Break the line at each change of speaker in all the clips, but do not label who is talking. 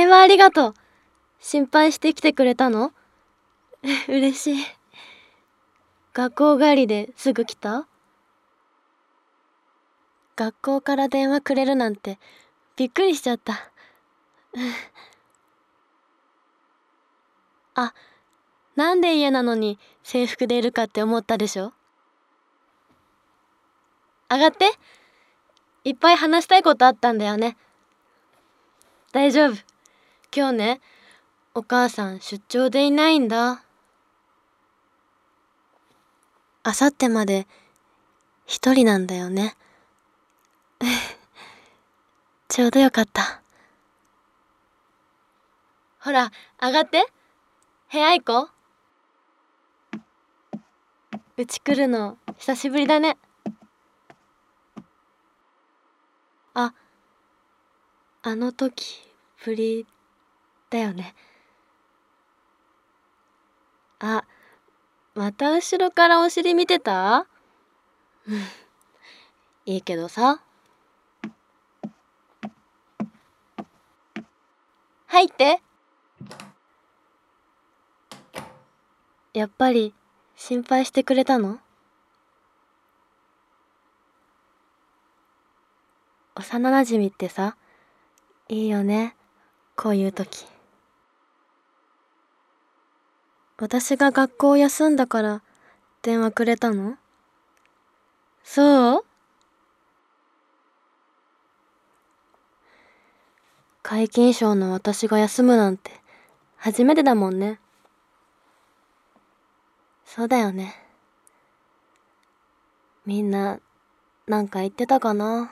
電話ありがとう。心配してきてくれたの？嬉しい。学校帰りですぐ来た？学校から電話くれるなんてびっくりしちゃった。あ、なんで家なのに制服でいるかって思ったでしょ？上がって。いっぱい話したいことあったんだよね。大丈夫。今日ね、お母さん出張でいないんだ。あさってまで一人なんだよね。ちょうどよかった。ほら、上がって。部屋行こう。うち来るの久しぶりだね。あの時ぶりだよね。あ、また後ろからお尻見てた？いいけどさ。入って。やっぱり心配してくれたの？幼なじみってさ、いいよね、こういう時。私が学校を休んだから電話くれたの？そう？皆勤賞の私が休むなんて初めてだもんね。そうだよね。みんななんか言ってたかな。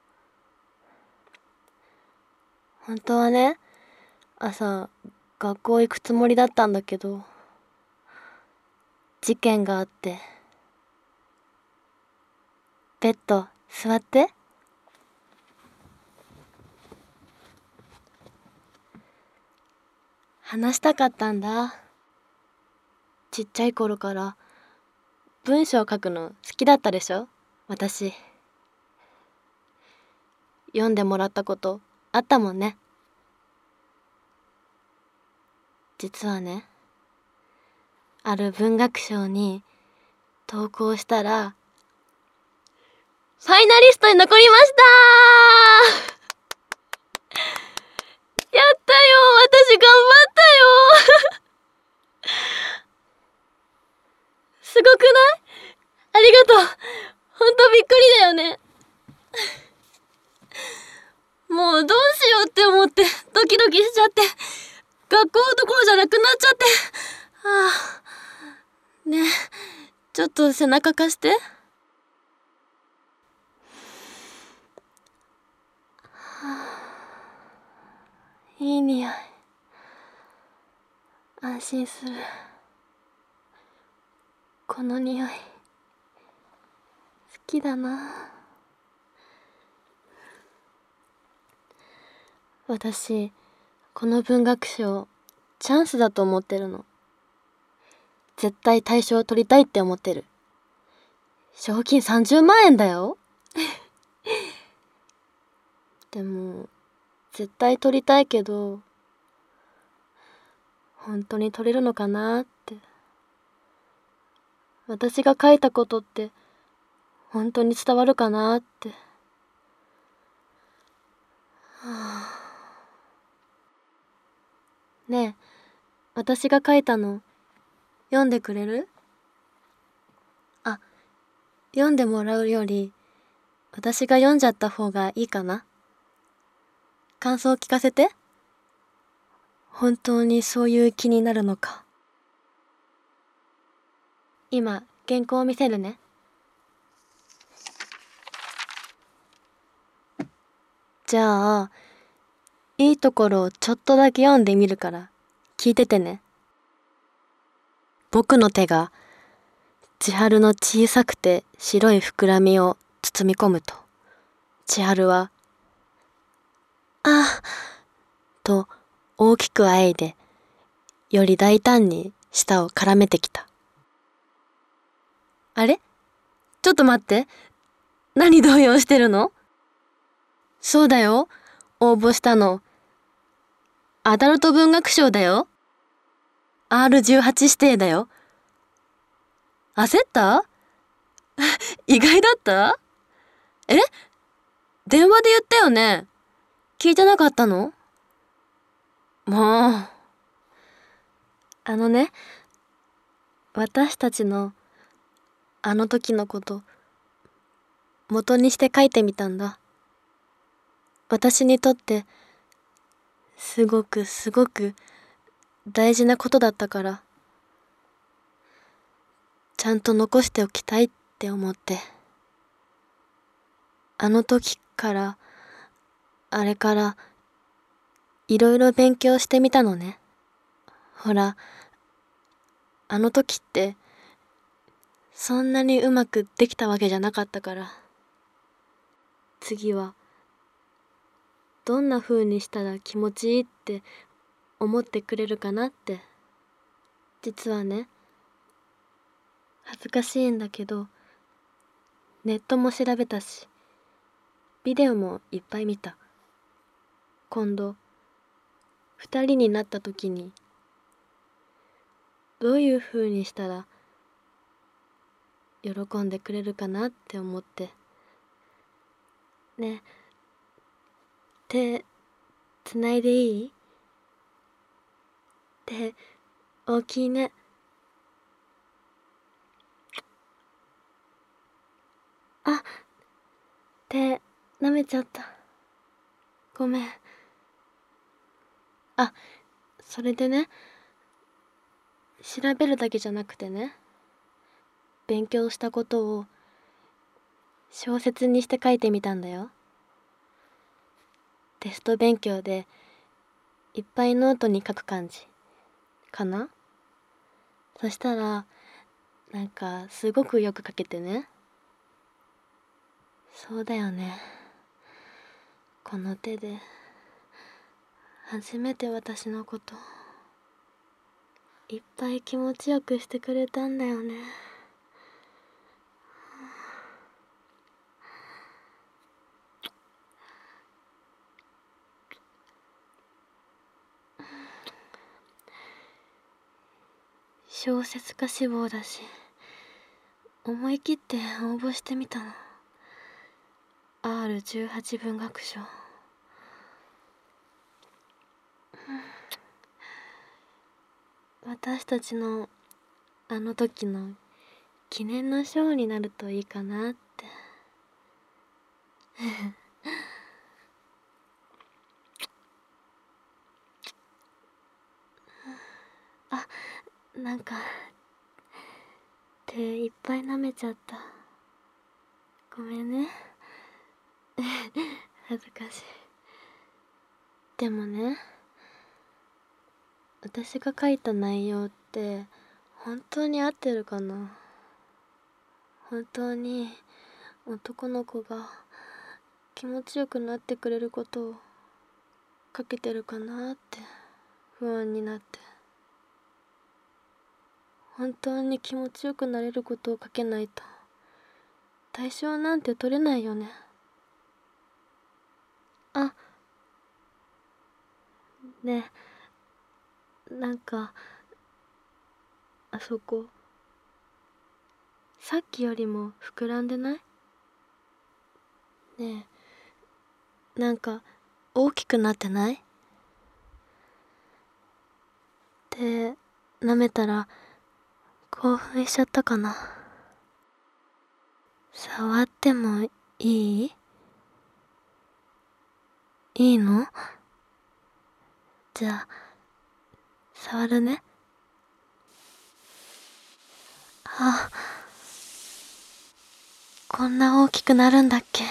本当はね、朝学校行くつもりだったんだけど、事件があって。ベッド座って。話したかったんだ。ちっちゃい頃から文章書くの好きだったでしょ、私。読んでもらったことあったもんね。実はね、ある文学賞に投稿したらファイナリストに残りましたー。やったよ、私頑張ったよ。すごくない？ありがとう。ほんとびっくりだよね。もうどうしようって思ってドキドキしちゃって、学校どころじゃなくなっちゃって。ねえ、ちょっと背中貸して。いい匂い。安心する。この匂い好きだな。私この文学賞チャンスだと思ってるの。絶対大賞取りたいって思ってる。賞金30万円だよ。でも絶対取りたいけど、本当に取れるのかなって。私が書いたことって本当に伝わるかなって。ねえ、私が書いたの読んでくれる？あ、読んでもらうより私が読んじゃった方がいいかな。感想聞かせて。本当にそういう気になるのか。今原稿を見せるね。じゃあいいところをちょっとだけ読んでみるから聞いててね。僕の手が千春の小さくて白い膨らみを包み込むと、千春はあと大きくあえいでより大胆に舌を絡めてきた。あれ？ちょっと待って。何動揺してるの？そうだよ。応募したのアダルト文学賞だよ。R18 指定だよ。焦った？意外だった？え？電話で言ったよね？聞いてなかったの？もう。私たちのあの時のこと元にして書いてみたんだ。私にとってすごく大事なことだったから、ちゃんと残しておきたいって思って。あの時からあれからいろいろ勉強してみたのね。ほら、あの時ってそんなにうまくできたわけじゃなかったから、次はどんな風にしたら気持ちいいって思ってくれるかなって。実はね、恥ずかしいんだけど、ネットも調べたし、ビデオもいっぱい見た。今度二人になった時にどういう風にしたら喜んでくれるかなって思って。ね、手つないでいい？手大きいね。あ、手舐めちゃった。ごめん。あ、それでね、調べるだけじゃなくてね、勉強したことを小説にして書いてみたんだよ。テスト勉強でいっぱいノートに書く感じかな。そしたらなんかすごくよく書けてね。そうだよね。この手で初めて私のこといっぱい気持ちよくしてくれたんだよね。小説家志望だし、思い切って応募してみたの。R18 文学賞。私たちのあの時の記念の賞になるといいかなって。あ、なんか手いっぱい舐めちゃった。ごめんね。恥ずかしい。でもね、私が書いた内容って本当に合ってるかな。本当に男の子が気持ちよくなってくれることを書けてるかなって不安になって。本当に気持ちよくなれることを書けないと対象なんて取れないよね。あ、ねえ、なんかあそこさっきよりも膨らんでない？ねえ、なんか大きくなってない？手舐めたら興奮しちゃったかな。触ってもいい？いいの？じゃあ触るね。あ、こんな大きくなるんだっけ。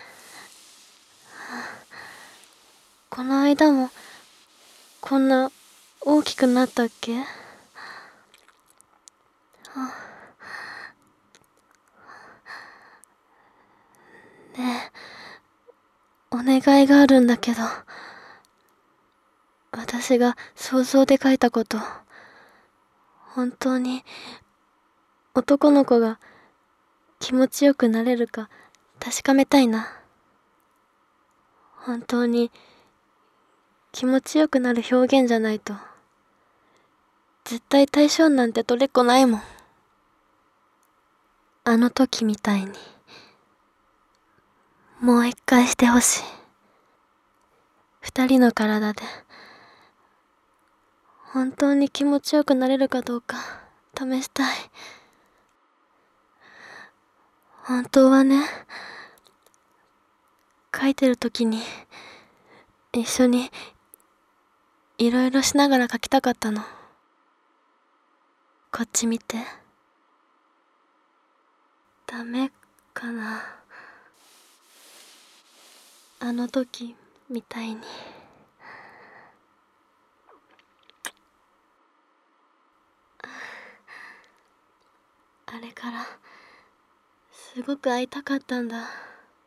この間もこんな大きくなったっけ。ねえ、お願いがあるんだけど、私が想像で書いたこと、本当に男の子が気持ちよくなれるか確かめたいな。本当に気持ちよくなる表現じゃないと絶対対象なんて取れっこないもん。あの時みたいにもう一回してほしい。二人の体で本当に気持ちよくなれるかどうか試したい。本当はね、書いてる時に一緒にいろいろしながら書きたかったの。こっち見て。ダメかな。あの時みたいに。あれからすごく会いたかったんだ。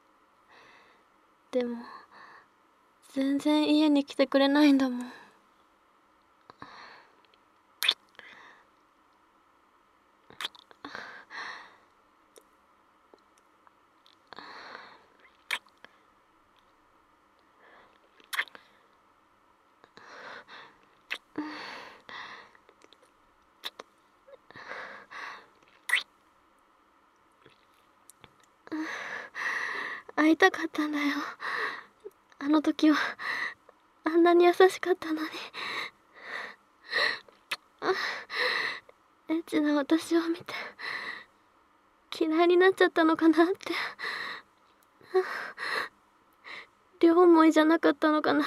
でも全然家に来てくれないんだもん。会いたかったんだよ。あの時はあんなに優しかったのに。エッチな私を見て嫌いになっちゃったのかなって。両思いじゃなかったのかなって。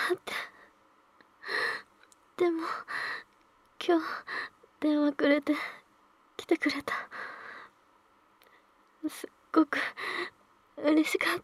でも今日電話くれて来てくれた。すっごく嬉しかった。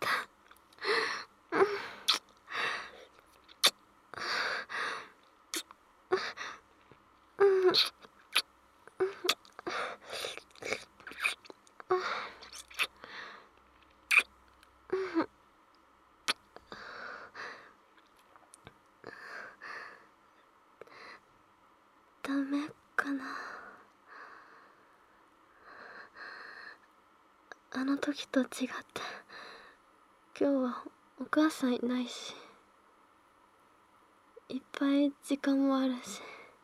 ダメかな。あの時と違って今日はお母さんいないし、いっぱい時間もあるし。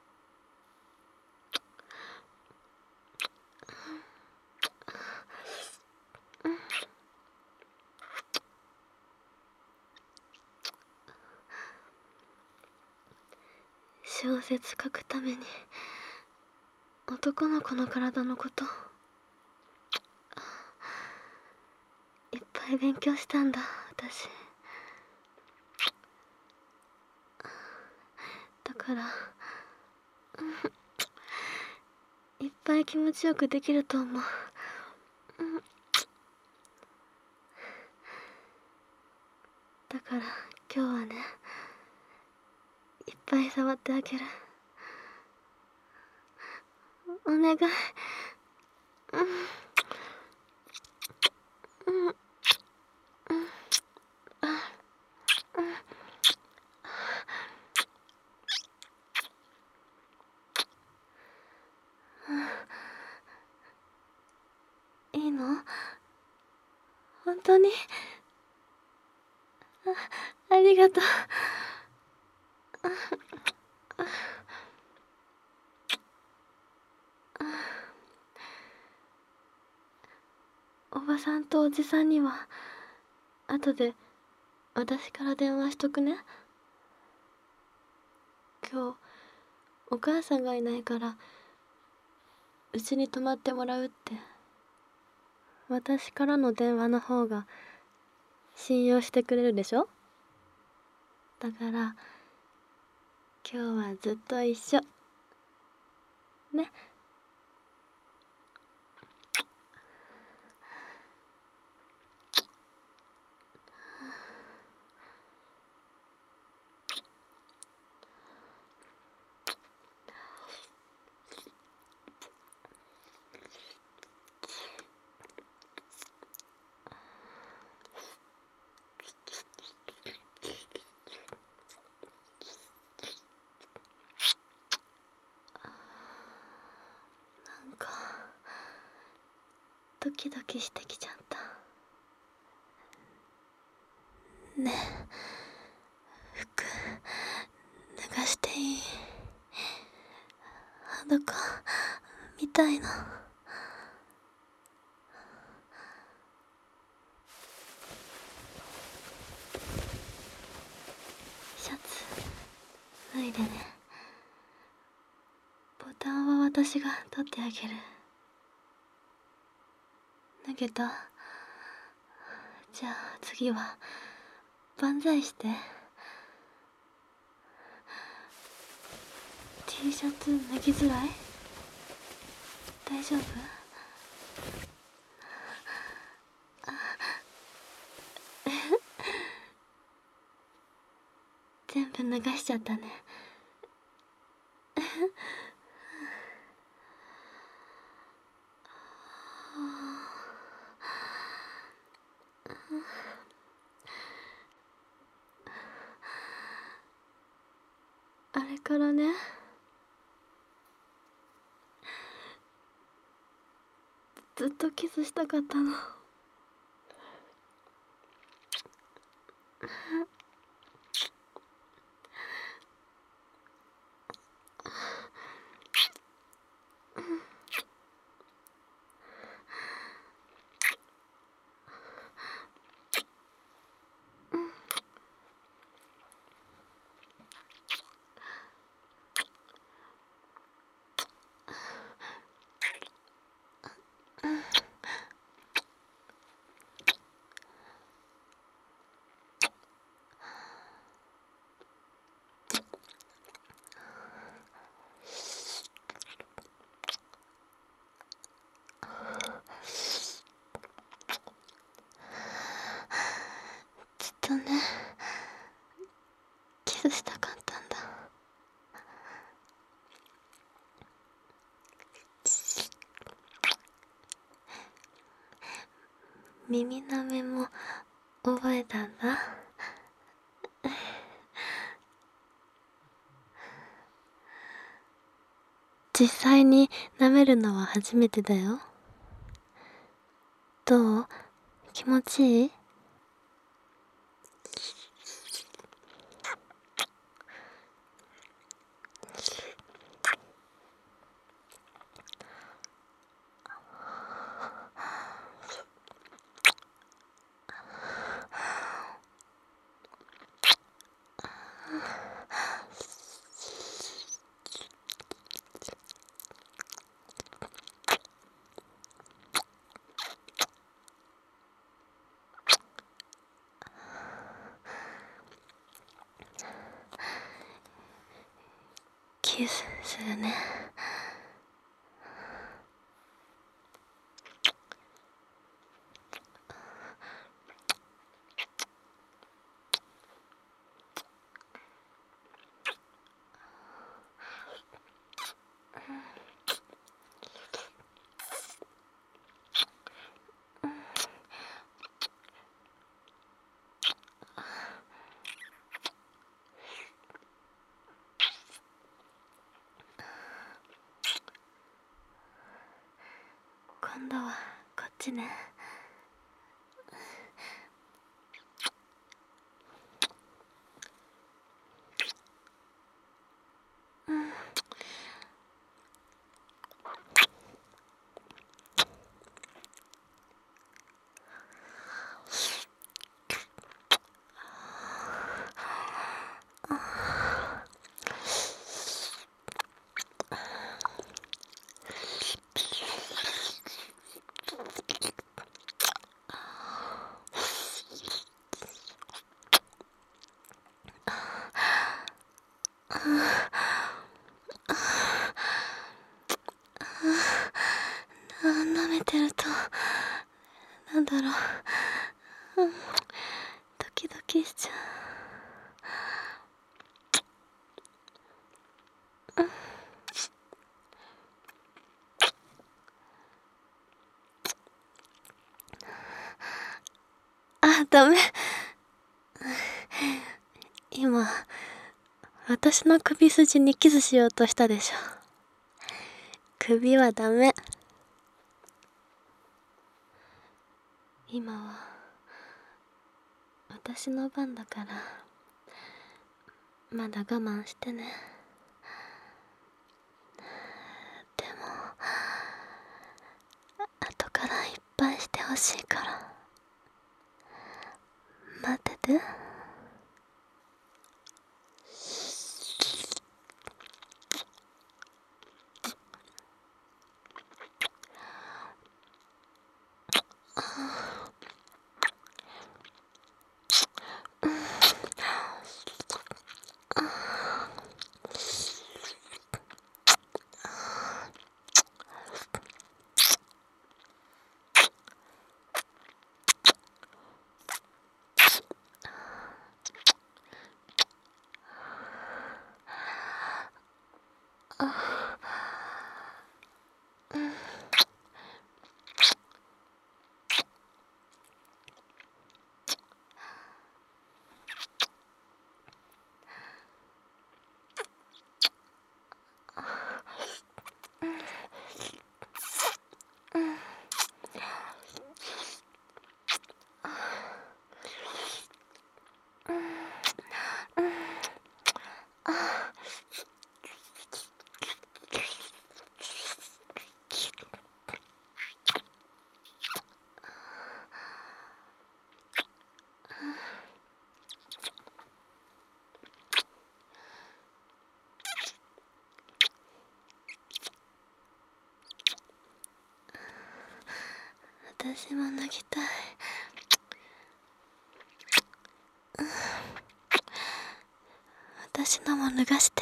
小説書くために男の子の体のこといっぱい勉強したんだ私。だからいっぱい気持ちよくできると思う。だから今日はね、いっぱい触ってあげる。お願い。いいの？本当に？ありがとう。おばさんとおじさんには後で私から電話しとくね。今日お母さんがいないからうちに泊まってもらうって。私からの電話の方が信用してくれるでしょ。だから今日はずっと一緒ね。なんかドキドキしてきちゃった。ねえ服裸みたいな。シャツ脱いでね。ボタンは私が取ってあげる。脱げた？じゃあ次は万歳して。 T シャツ脱ぎづらい？大丈夫？全部脱がしちゃったね。あれからね、ずっとキスしたかったの。ずっとね、キスしたかったんだ。耳なめも覚えたんだ。実際に舐めるのは初めてだよ。どう？気持ちいい？キスするね。今度はこっちね。舐めてるとなんだろう、ドキドキしちゃう。あ、ダメ。今私の首筋にキスしようとしたでしょ。首はダメ。今は私の番だから、まだ我慢してね。 配してほしいから待ってて。私も脱ぎたい。私のも脱がして。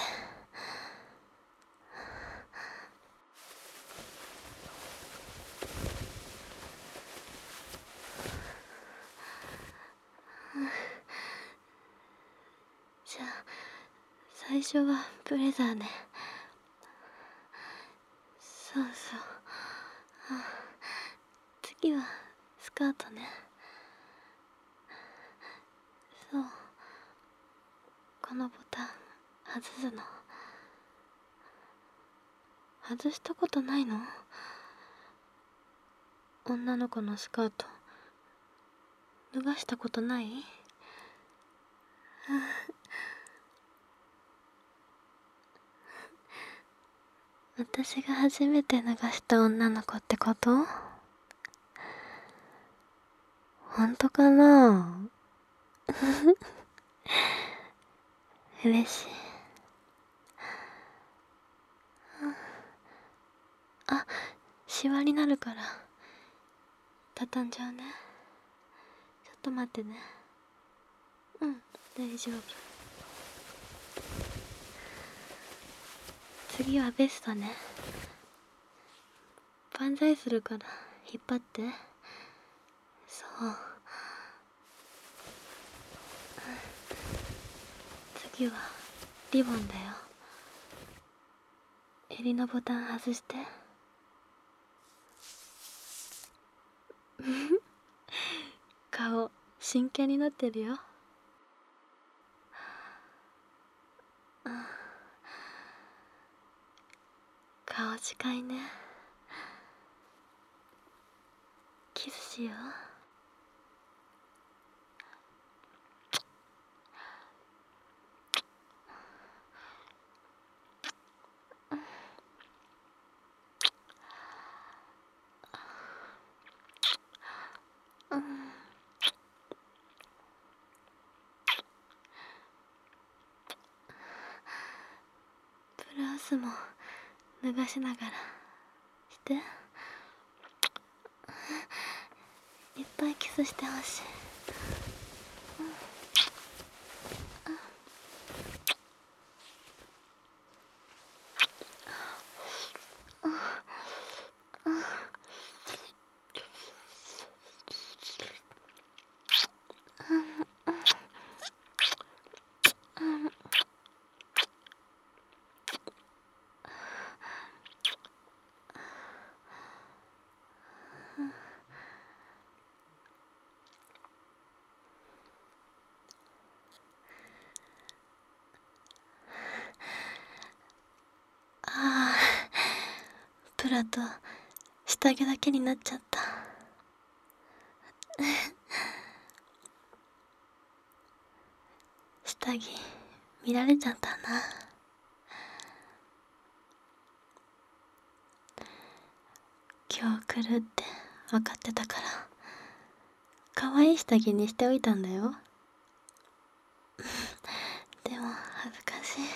じゃあ最初はブレザーね。そうそう。次はスカートね。そう、このボタン外すの。外したことないの？女の子のスカート脱がしたことない？私が初めて脱がした女の子ってこと？本当かな？嬉しい。あ、シワになるから畳んじゃうね。ちょっと待ってね。うん、大丈夫。次はベストね。万歳するから引っ張って。そう。次はリボンだよ。襟のボタン外して。顔真剣になってるよ。顔近いね。キスしよう。ブラウスも脱がしながらして。いっぱいキスしてほしい。ああ、プラと下着だけになっちゃった。下着見られちゃったな。今日来るって分かってたから可愛い下着にしておいたんだよ。でも恥ずかしい。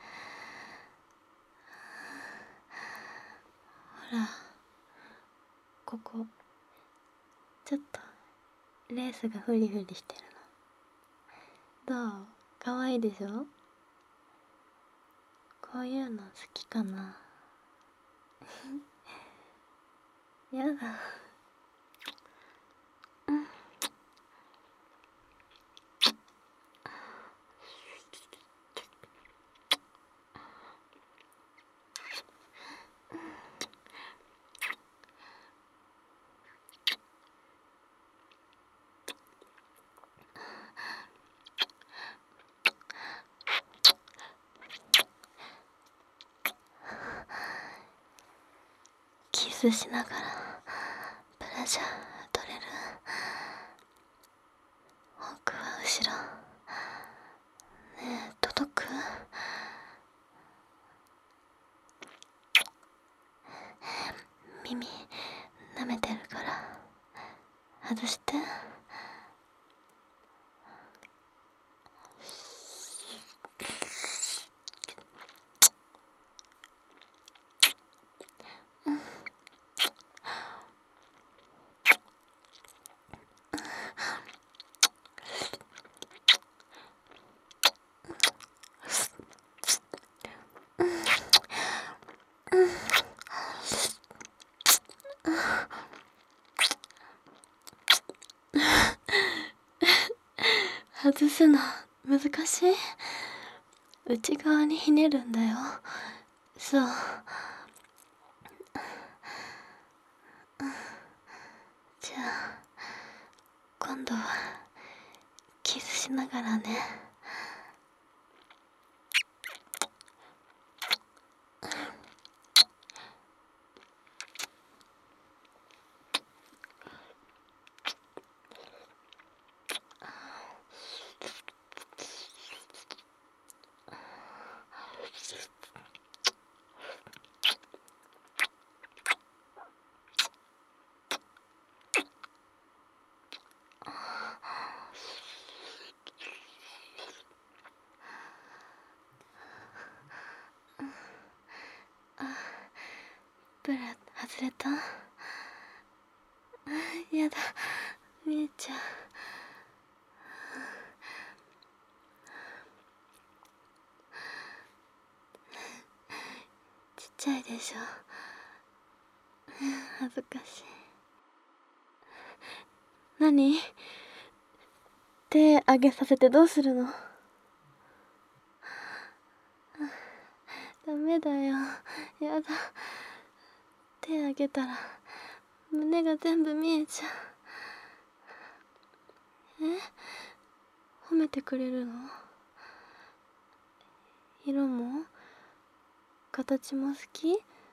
ほら、ここちょっとレースがフリフリしてるの。どう？可愛いでしょ？こういうの好きかな？やだ。キスしながらプレジャー取れる？奥は後ろ。ねえ、届く？耳舐めてるから外して。外すの難しい？内側にひねるんだよ。そう。じゃあ今度はキスしながらね。ブラ外れた？やだ、見えちゃう。ちっちゃいでしょ。恥ずかしい。何？手上げさせてどうするの？ダメだよ。やだ。手上げたら胸が全部見えちゃう。褒めてくれるの？色も形も好き？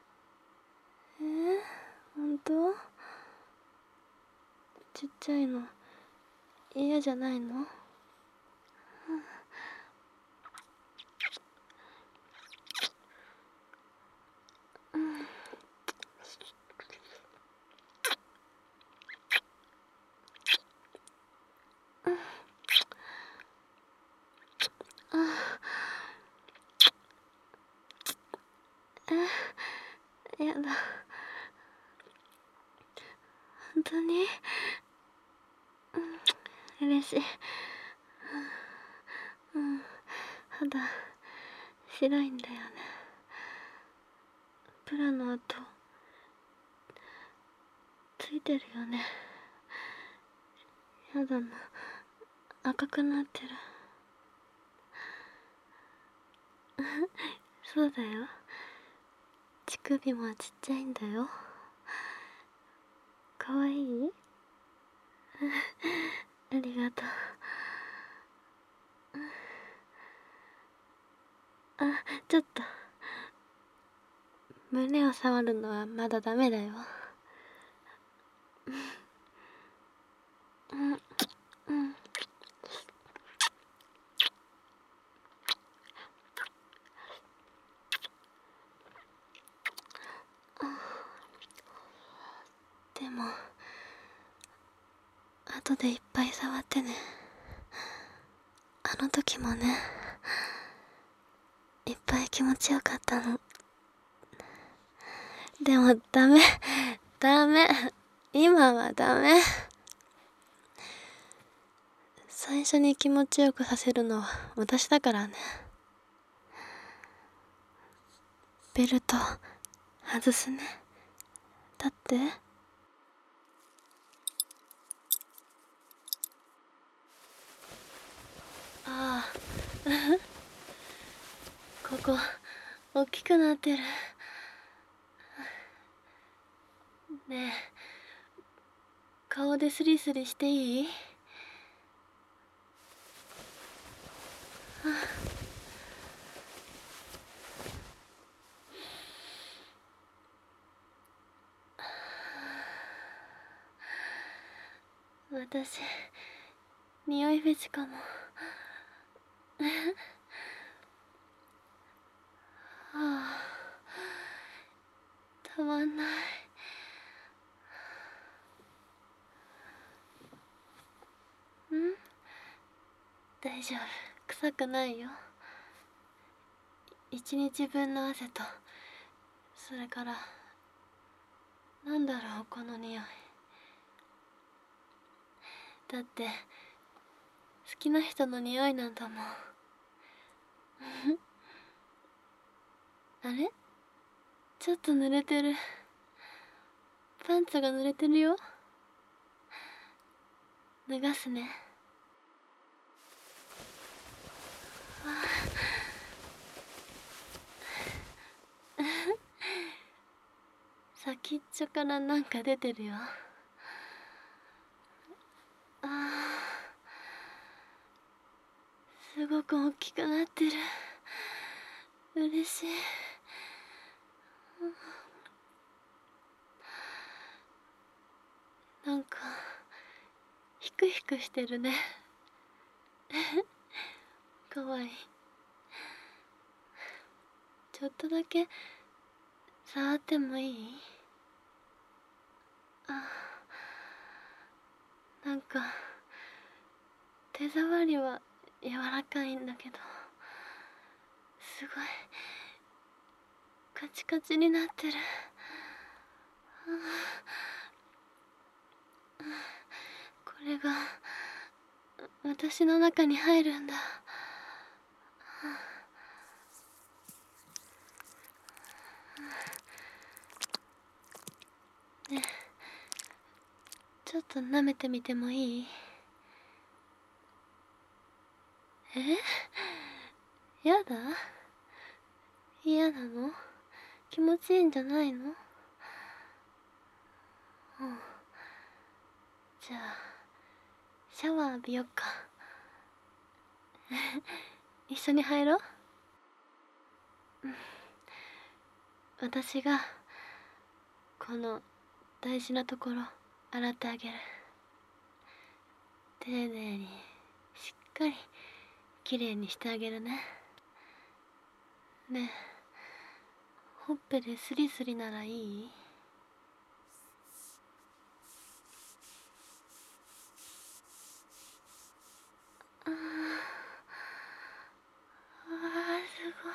本当？ちっちゃいの嫌じゃないの？やだ。本当に？嬉しい。肌白いんだよね。プラの跡ついてるよね。肌も赤くなってる。そうだよ。乳首もちっちゃいんだよ。かわいい？ありがとう。ちょっと胸を触るのはまだダメだよ。でも後でいっぱい触ってね。あの時もね、いっぱい気持ちよかったの。でもダメ、ダメ。今はダメ。最初に気持ちよくさせるのは私だからね。ベルト外すね。だってああここ大きくなってるね。え、顔でスリスリしていい？私匂いフェチかも。ああ、たまんない。大丈夫、臭くないよ。一日分の汗と、それからなんだろうこの匂い。だって好きな人の匂いなんだもん。あれ、ちょっと濡れてる。パンツが濡れてるよ。脱がすね。先っちょからなんか出てるよ。ああ、すごく大きくなってる。嬉しい。なんかヒクヒクしてるね。かわいい。ちょっとだけ触ってもいい？あ、なんか手触りは柔らかいんだけど、すごいカチカチになってる。これが私の中に入るんだ。ねえ、ちょっと舐めてみてもいい？やだ？嫌なの？気持ちいいんじゃないの？じゃあシャワー浴びよっか。一緒に入ろう。私がこの大事なところ洗ってあげる。丁寧にしっかりきれいにしてあげるね。ねえ、ほっぺでスリスリならいい？ああ、すごい。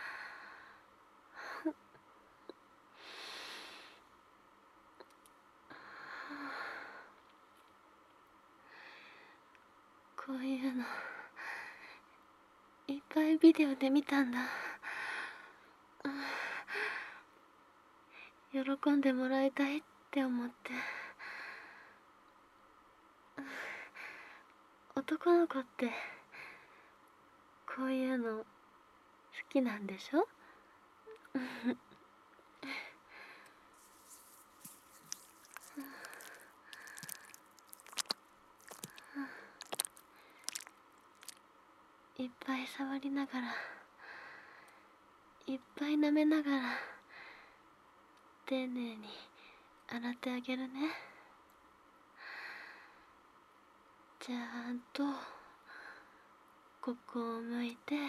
こういうのいっぱいビデオで見たんだ。喜んでもらいたいって思って。男の子ってこういうの好きなんでしょ？いっぱい触りながら、いっぱい舐めながら、丁寧に洗ってあげるね。ちゃんとここを向いて。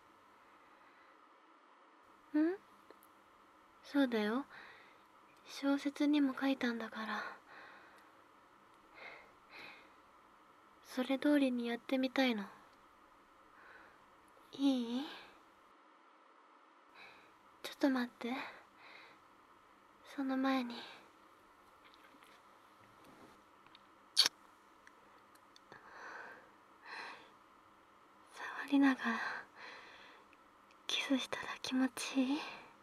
そうだよ、小説にも書いたんだから。 それ通りにやってみたいの。いい？ちょっと待って。その前に。触りながらキスしたら気持ちいい？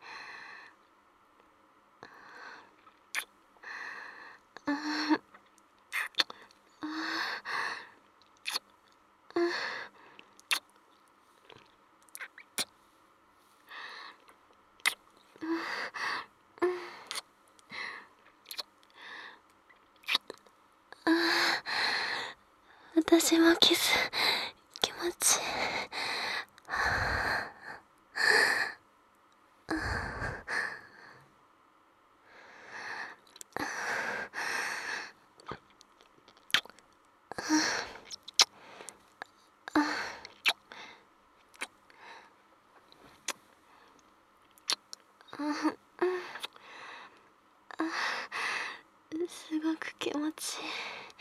私もキス気持ちいい。すごく気持ちいい。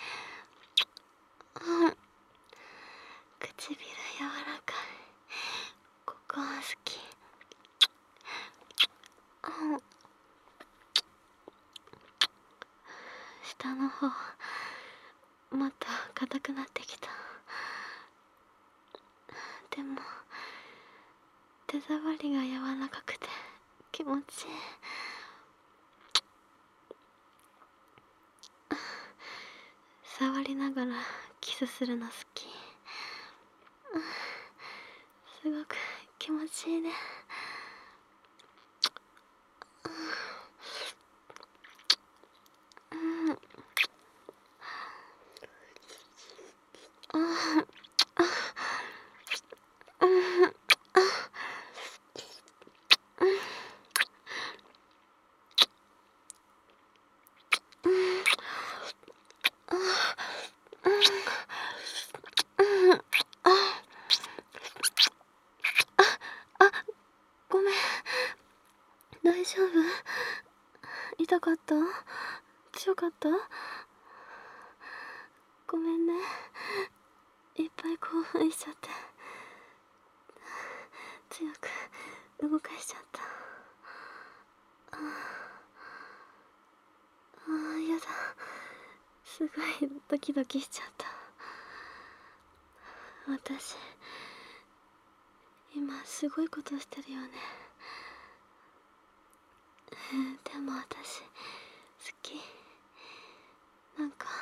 唇柔らかい。ここは好き。下の方もっと硬くなってきた。でも手触りが柔らかくて気持ちいい。触りながらキスするの好き。すごく気持ちいいね。ごめん、大丈夫？痛かった？強かった？ごめんね、いっぱい興奮しちゃって強く動かしちゃった。やだ、すごいドキドキしちゃった。私今すごいことしてるよね。でも私好き。なんか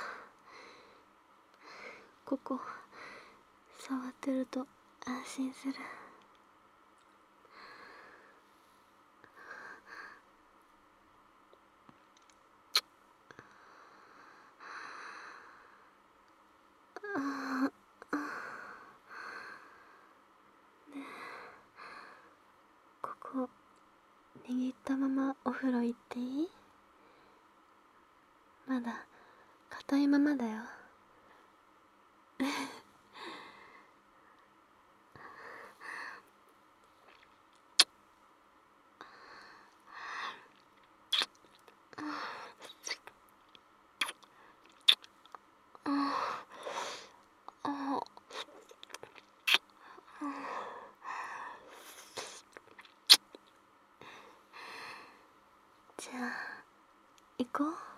ここ触ってると安心する。ここ握ったままお風呂行っていい？まだ硬いままだよ。じゃあ行こう。